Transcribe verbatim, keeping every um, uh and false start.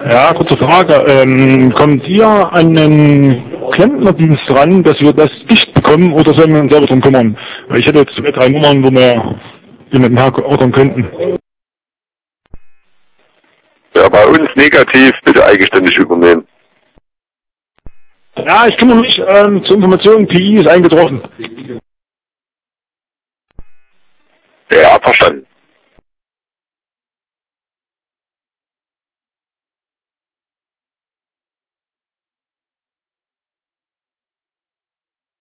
Ja, kurze Frage. Ähm, kommt ihr an den Klempnerdienst ran, dass wir das dicht bekommen oder sollen wir uns selber drum kümmern? Weil ich hätte jetzt zwei, drei Nummern, wo wir jemanden ordern könnten. Ja, bei uns negativ, bitte eigenständig übernehmen. Ja, ich kümmere mich ähm, zur Information, P I ist eingetroffen. Ja, verstanden.